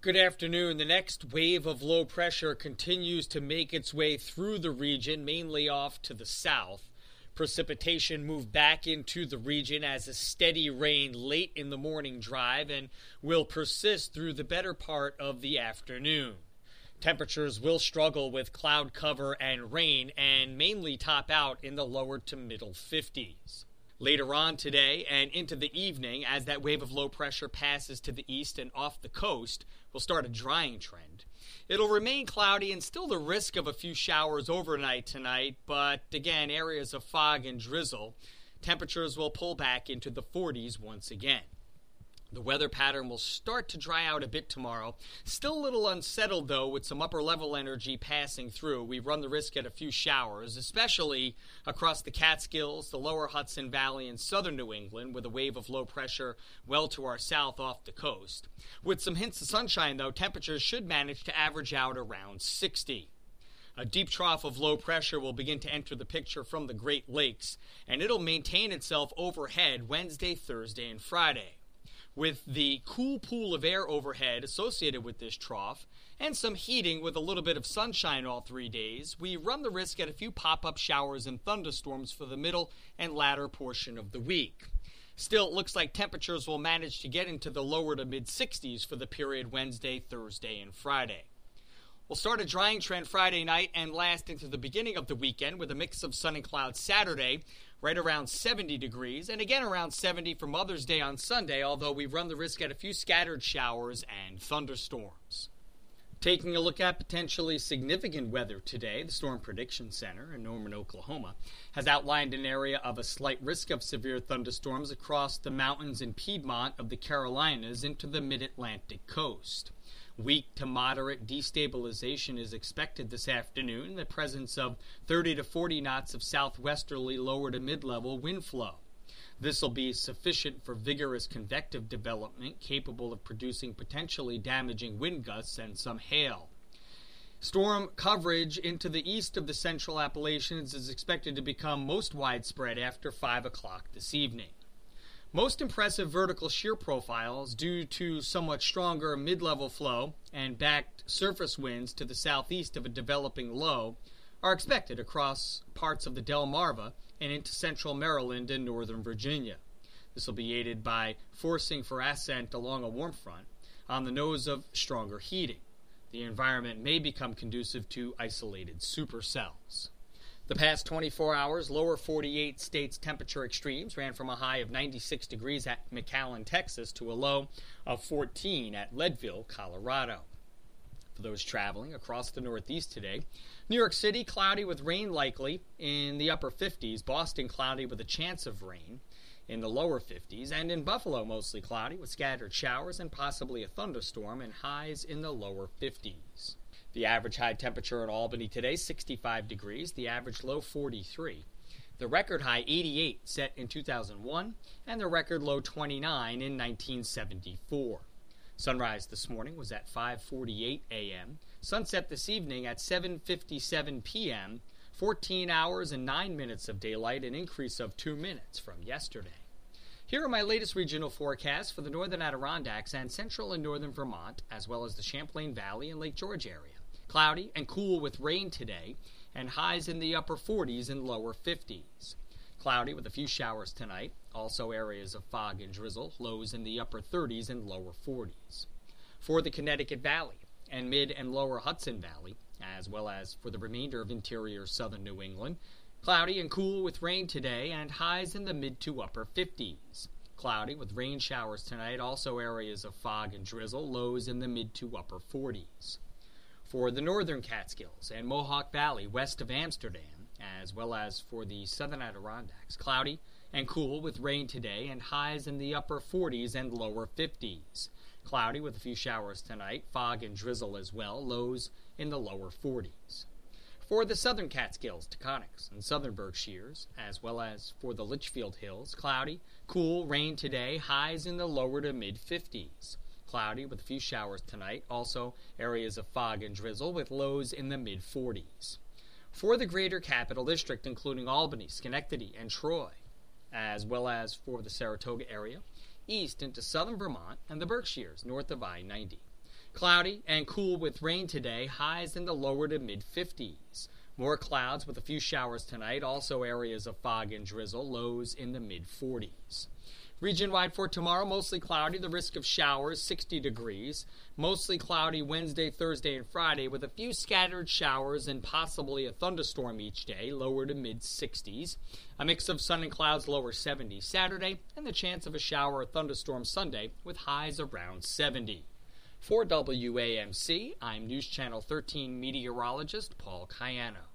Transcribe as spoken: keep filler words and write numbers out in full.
Good afternoon. The next wave of low pressure continues to make its way through the region, mainly off to the south. Precipitation moved back into the region as a steady rain late in the morning drive and will persist through the better part of the afternoon. Temperatures will struggle with cloud cover and rain and mainly top out in the lower to middle fifties. Later on today and into the evening, as that wave of low pressure passes to the east and off the coast, we'll start a drying trend. It'll remain cloudy and still the risk of a few showers overnight tonight, but again, areas of fog and drizzle. Temperatures will pull back into the forties once again. The weather pattern will start to dry out a bit tomorrow. Still a little unsettled, though, with some upper-level energy passing through. We run the risk at a few showers, especially across the Catskills, the lower Hudson Valley, and southern New England, with a wave of low pressure well to our south off the coast. With some hints of sunshine, though, temperatures should manage to average out around sixty. A deep trough of low pressure will begin to enter the picture from the Great Lakes, and it'll maintain itself overhead Wednesday, Thursday, and Friday. With the cool pool of air overhead associated with this trough, and some heating with a little bit of sunshine all three days, we run the risk at a few pop-up showers and thunderstorms for the middle and latter portion of the week. Still, it looks like temperatures will manage to get into the lower to mid-sixties for the period Wednesday, Thursday, and Friday. We'll start a drying trend Friday night and last into the beginning of the weekend with a mix of sun and clouds Saturday, right around seventy degrees, and again around seventy for Mother's Day on Sunday, although we run the risk at a few scattered showers and thunderstorms. Taking a look at potentially significant weather today, the Storm Prediction Center in Norman, Oklahoma, has outlined an area of a slight risk of severe thunderstorms across the mountains in Piedmont of the Carolinas into the mid-Atlantic coast. Weak to moderate destabilization is expected this afternoon in the presence of thirty to forty knots of southwesterly lower to mid-level wind flow. This will be sufficient for vigorous convective development capable of producing potentially damaging wind gusts and some hail. Storm coverage into the east of the central Appalachians is expected to become most widespread after five o'clock this evening. Most impressive vertical shear profiles due to somewhat stronger mid-level flow and backed surface winds to the southeast of a developing low are expected across parts of the Delmarva and into central Maryland and northern Virginia. This will be aided by forcing for ascent along a warm front on the nose of stronger heating. The environment may become conducive to isolated supercells. The past twenty-four hours, lower forty-eight states temperature extremes ran from a high of ninety-six degrees at McAllen, Texas, to a low of fourteen at Leadville, Colorado. For those traveling across the Northeast today, New York City cloudy with rain likely in the upper fifties, Boston cloudy with a chance of rain in the lower fifties, and in Buffalo mostly cloudy with scattered showers and possibly a thunderstorm and highs in the lower fifties. The average high temperature in Albany today, sixty-five degrees, the average low, forty-three. The record high, eighty-eight, set in two thousand one, and the record low, twenty-nine, in nineteen seventy-four. Sunrise this morning was at five forty-eight a.m., sunset this evening at seven fifty-seven p.m., fourteen hours and nine minutes of daylight, an increase of two minutes from yesterday. Here are my latest regional forecasts for the northern Adirondacks and central and northern Vermont, as well as the Champlain Valley and Lake George area. Cloudy and cool with rain today, and highs in the upper forties and lower fifties. Cloudy with a few showers tonight, also areas of fog and drizzle, lows in the upper thirties and lower forties. For the Connecticut Valley and mid and lower Hudson Valley, as well as for the remainder of interior southern New England, cloudy and cool with rain today, and highs in the mid to upper fifties. Cloudy with rain showers tonight, also areas of fog and drizzle, lows in the mid to upper forties. For the northern Catskills and Mohawk Valley west of Amsterdam, as well as for the southern Adirondacks, cloudy and cool with rain today, and highs in the upper forties and lower fifties. Cloudy with a few showers tonight, fog and drizzle as well, lows in the lower forties. For the southern Catskills, Taconics, and southern Berkshires, as well as for the Litchfield Hills, cloudy, cool, rain today, highs in the lower to mid-fifties. Cloudy with a few showers tonight, also areas of fog and drizzle with lows in the mid-forties. For the greater capital district, including Albany, Schenectady, and Troy, as well as for the Saratoga area, east into southern Vermont and the Berkshires, north of I ninety. Cloudy and cool with rain today, highs in the lower to mid fifties. More clouds with a few showers tonight, also areas of fog and drizzle, lows in the mid forties. Region-wide for tomorrow, mostly cloudy, the risk of showers, sixty degrees. Mostly cloudy Wednesday, Thursday, and Friday with a few scattered showers and possibly a thunderstorm each day, lower to mid sixties. A mix of sun and clouds, lower seventies Saturday, and the chance of a shower or thunderstorm Sunday with highs around seventy. For W A M C, I'm News Channel thirteen meteorologist Paul Cayano.